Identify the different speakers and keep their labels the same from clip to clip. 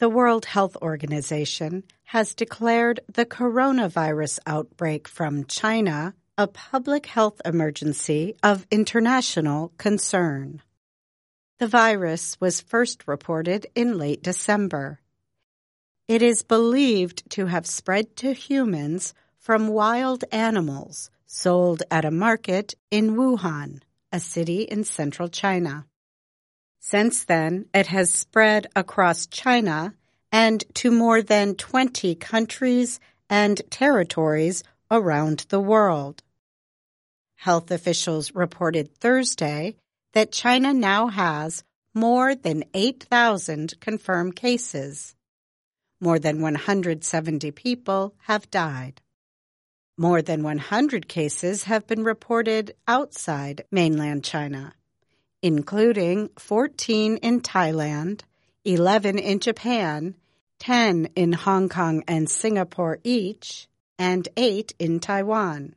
Speaker 1: The World Health Organization has declared the coronavirus outbreak from China a public health emergency of international concern. The virus was first reported in late December. It is believed to have spread to humans from wild animals sold at a market in Wuhan, a city in central China. Since then, it has spread across China and to more than 20 countries and territories around the world. Health officials reported Thursday that China now has more than 8,000 confirmed cases. More than 170 people have died. More than 100 cases have been reported outside mainland China, including 14 in Thailand, 11 in Japan, 10 in Hong Kong and Singapore each, and 8 in Taiwan.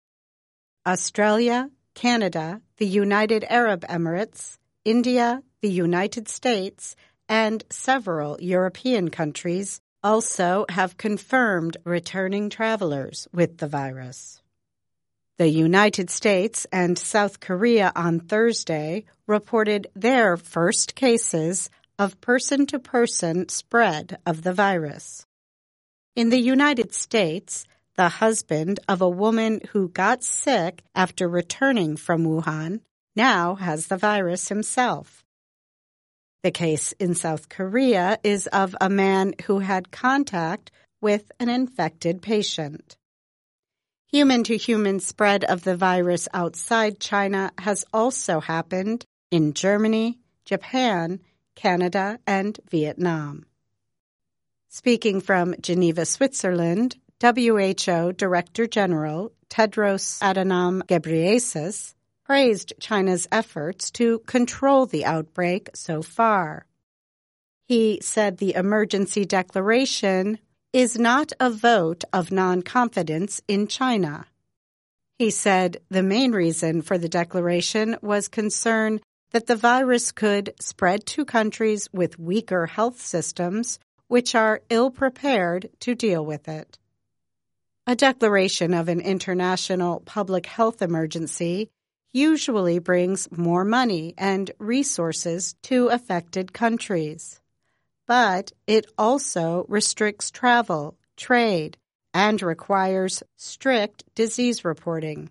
Speaker 1: Australia, Canada, the United Arab Emirates, India, the United States, and several European countries also have confirmed returning travelers with the virus. The United States and South Korea on Thursday reported their first cases of person-to-person spread of the virus. In the United States, the husband of a woman who got sick after returning from Wuhan now has the virus himself. The case in South Korea is of a man who had contact with an infected patient. Human-to-human spread of the virus outside China has also happened in Germany, Japan, Canada, and Vietnam. Speaking from Geneva, Switzerland, WHO Director General Tedros Adhanom Ghebreyesus praised China's efforts to control the outbreak so far. He said the emergency declaration is not a vote of non-confidence in China. He said the main reason for the declaration was concern that the virus could spread to countries with weaker health systems, which are ill-prepared to deal with it. A declaration of an international public health emergency usually brings more money and resources to affected countries. But it also restricts travel, trade, and requires strict disease reporting.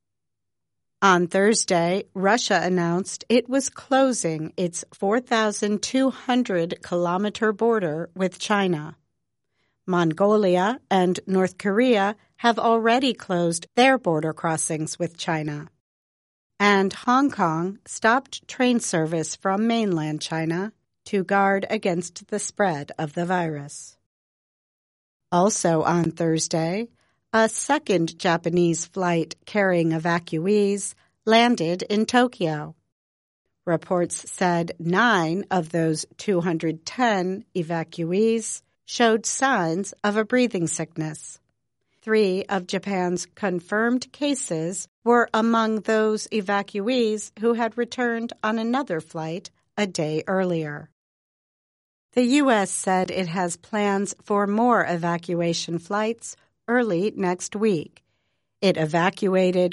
Speaker 1: On Thursday, Russia announced it was closing its 4,200-kilometer border with China. Mongolia and North Korea have already closed their border crossings with China. And Hong Kong stopped train service from mainland China to guard against the spread of the virus. Also on Thursday, a second Japanese flight carrying evacuees landed in Tokyo. Reports said 9 of those 210 evacuees showed signs of a breathing sickness. 3 of Japan's confirmed cases were among those evacuees who had returned on another flight a day earlier. The U.S. said it has plans for more evacuation flights early next week. It evacuated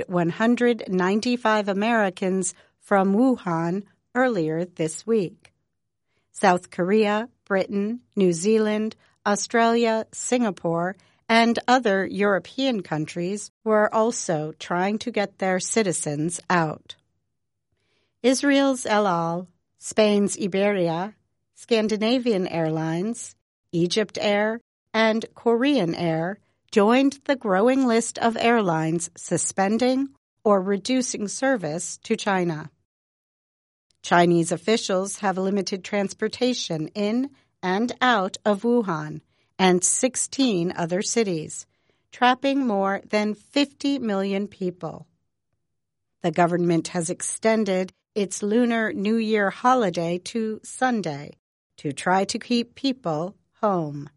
Speaker 1: 195 Americans from Wuhan earlier this week. South Korea, Britain, New Zealand, Australia, Singapore, and other European countries were also trying to get their citizens out. Israel's El Al, Spain's Iberia, Scandinavian Airlines, Egypt Air, and Korean Air joined the growing list of airlines suspending or reducing service to China. Chinese officials have limited transportation in and out of Wuhan and 16 other cities, trapping more than 50 million people. The government has extended its Lunar New Year holiday to Sunday to try to keep people home.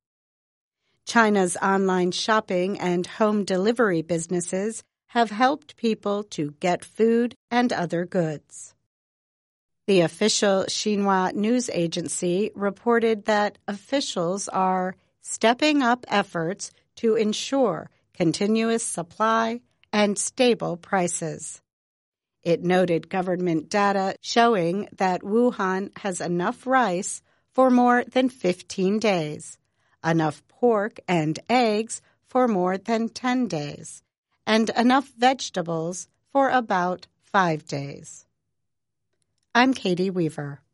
Speaker 1: China's online shopping and home delivery businesses have helped people to get food and other goods. The official Xinhua news agency reported that officials are stepping up efforts to ensure continuous supply and stable prices. It noted government data showing that Wuhan has enough rice for more than 15 days, enough pork and eggs for more than 10 days, and enough vegetables for about 5 days. I'm Katie Weaver.